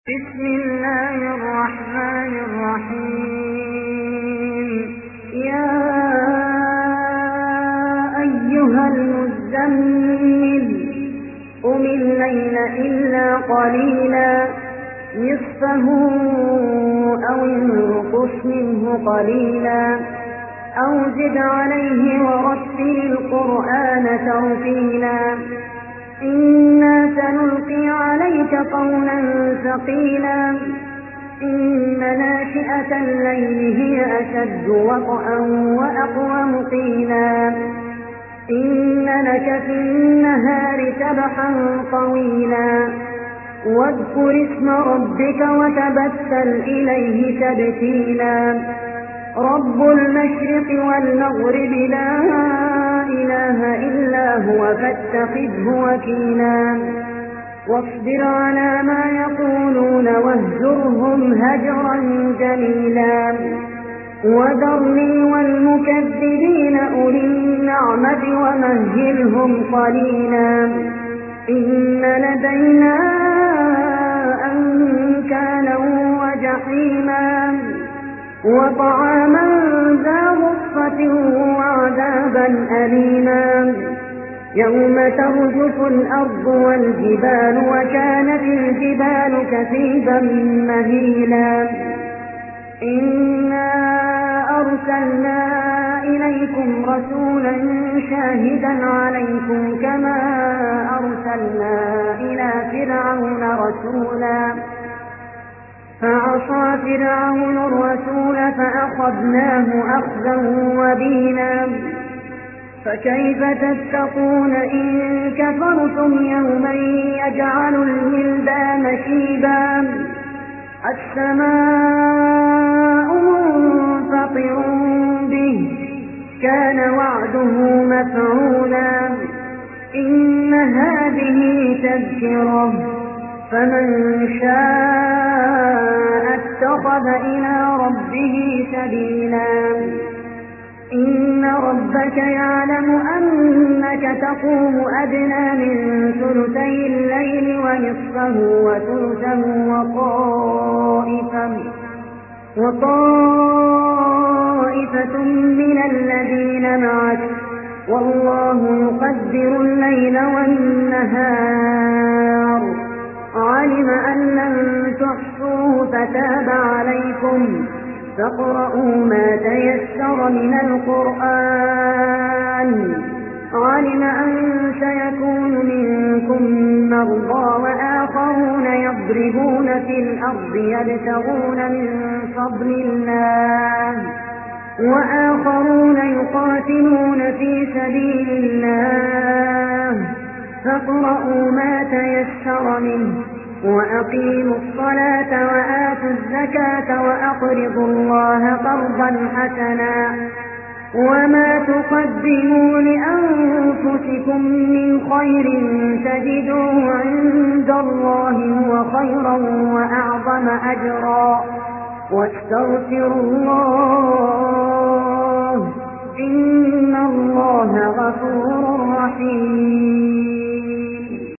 بسم الله الرحمن الرحيم. يا أيها المزمل قم الليل إلا قليلا نصفه أو انقص منه قليلا أو زد عليه ورتل القرآن ترتيلا إنا سنلقي عليك قولا ثقيلا إن ناشئة الليل هي أشد وطئا وأقوم قيلا إن لك في النهار سبحا طويلا واذكر اسم ربك وتبتل إليه تبتيلا رب المشرق والمغرب لا إله إلا هو فاتخذه وكيلا واصبر على ما يقولون واهجرهم هجرا جميلا وذرني والمكذبين أولي النعمة ومهلهم قليلا إن لدينا أنكالا وجحيما وطعاما ذا غصة وعذابا أليما يوم ترجف الأرض والجبال وكانت الجبال كثيبا مهيلا إنا أرسلنا إليكم رسولا شاهدا عليكم كما أرسلنا إلى فرعون رسولا فعصى فرعون الرسول فأخذناه أخذا وبيلا فكيف تتقون إن كفرتم يوما يجعل الولدان شيبا السماء منفطر به كان وعده مفعولا إن هذه تذكرة فمن شاء اتخذ إلى ربه سبيلا إن ربك يعلم أنك تقوم أدنى من ثلثي الليل ونصفه وثلثه وطائفة من الذين معك والله يقدر الليل والنهار علم أن لن تحصوه فتاب عليكم فاقرؤوا ما تيسر من القرآن علم أن سيكون منكم مرضى وآخرون يضربون في الأرض يبتغون من فضل الله وآخرون يقاتلون في سبيل الله فاقرؤوا ما تيسر منه وأقيموا الصلاة وآتوا الزكاة وأقرضوا الله قرضا حسنا وما تقدموا لأنفسكم من خير تجدوه عند الله هو خيرا وأعظم أجرا واستغفروا الله إن الله غفور رحيم.